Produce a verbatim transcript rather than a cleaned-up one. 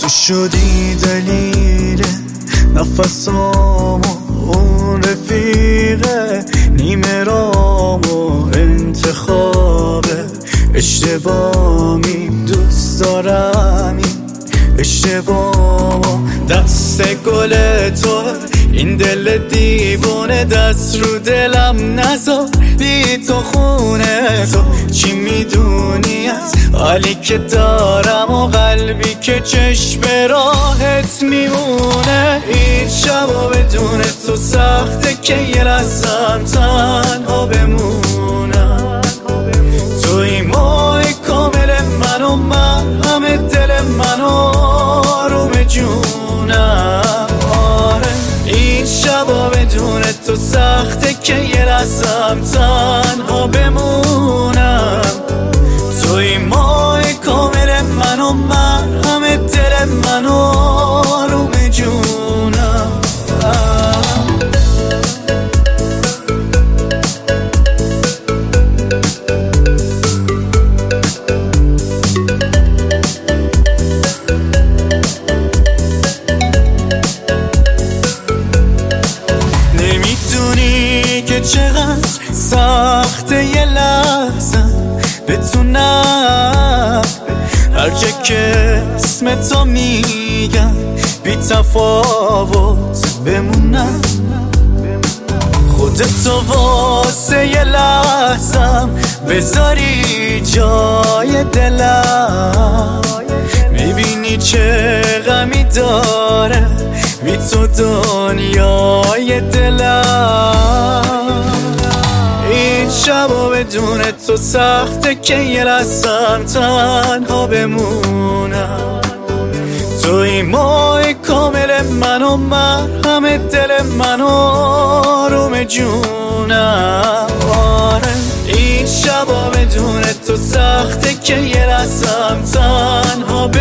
تو شدی دلیل نفسامو، اون رفیقه نیمه رامو، انتخاب اشتباهی، دوست دارم این اشتباهو. دست گل تو این دل دیوونه، دست رو دلم نذار، بی تو خونه تو چی میدونی از حالی که دارم و قلبی که چشم راحت میمونه. این شبا بدون تو سخته که یه لحظم تنها بمونم. توی ماه کامل منو، من همه دل منو آروم جونم. آره این شبا بدون تو سخته که یه لحظم تنها بمونم. توی ماه کامل منو، من همه دل منو آروم جونم. نمیدونی که چقدر سخته یه لحظه بتونم هر جا که اسم تو میگم بی تفاوت بمونم. خودتو واسه یه لحظم بذاری جای دلم، میبینی چه غمی داره بی تو دنیای دلم. این شبا بدون تو سخته که یه لحظم تنها بمونم. توی ماه کامل منو، من همه دل منو آروم جونم. آره این شبا بدون تو سخته که یه لحظم تنها